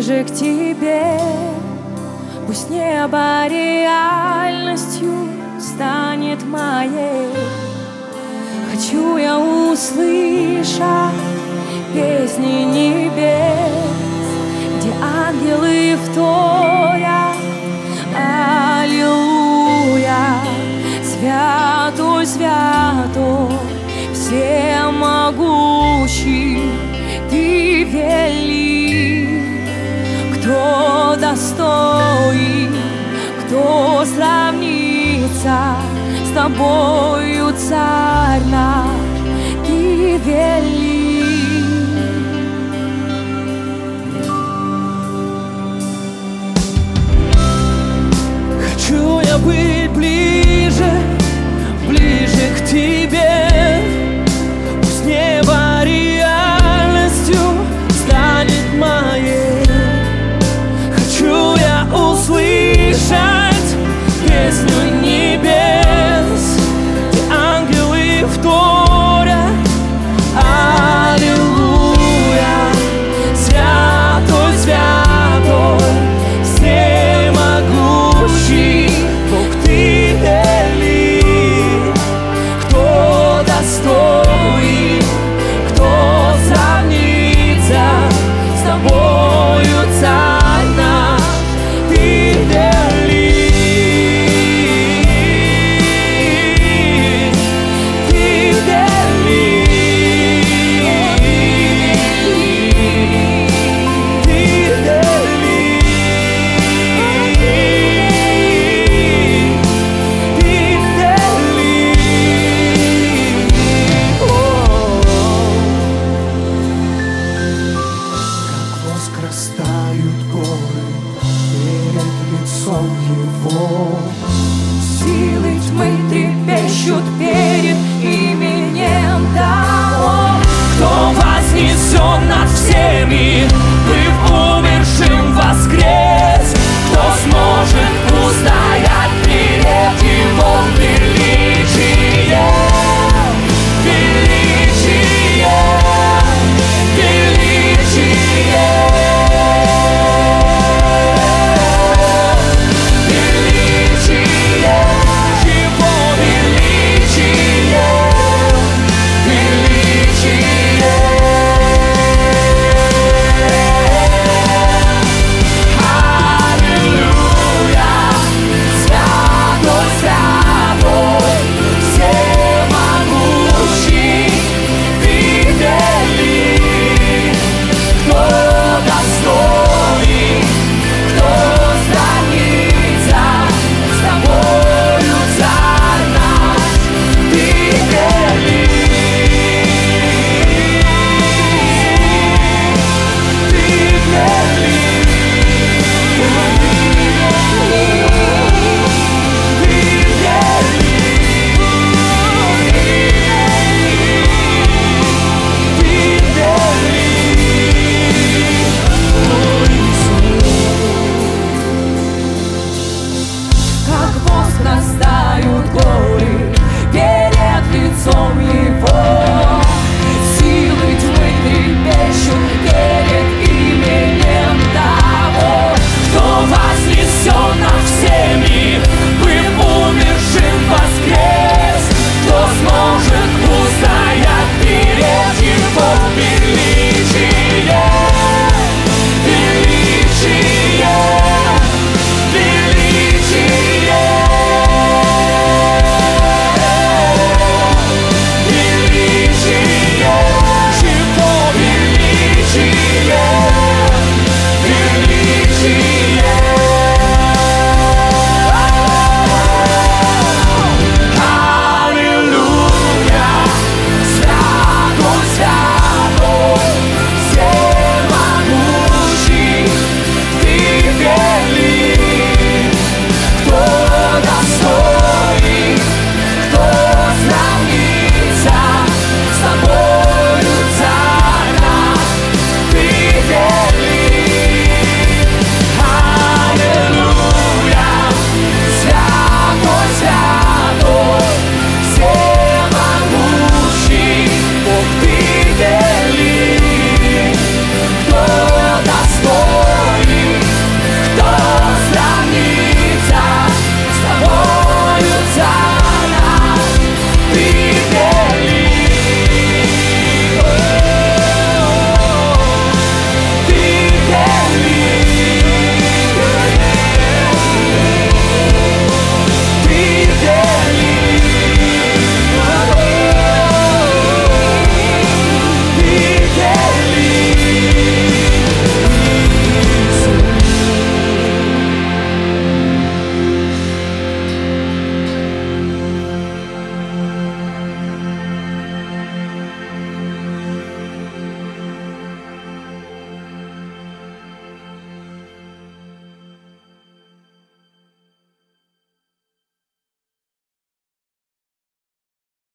ближе к тебе. Пусть небо реальностью станет моей. Хочу я услышать песни небес, где ангелы вторят аллилуйя. Святой, святой, всемогущий, ты велик. Кто достоин, кто сравнится с тобою, царь наш, ты велик. Хочу я быть ближе, ближе к тебе. Пусть небо реальностью станет моей. Хочу я услышать песню небес, где ангелы вторят аллилуйя. Святой, святой, всемогущий Бог, ты велик. Кто достоин, кто сравнится с тобою, царь?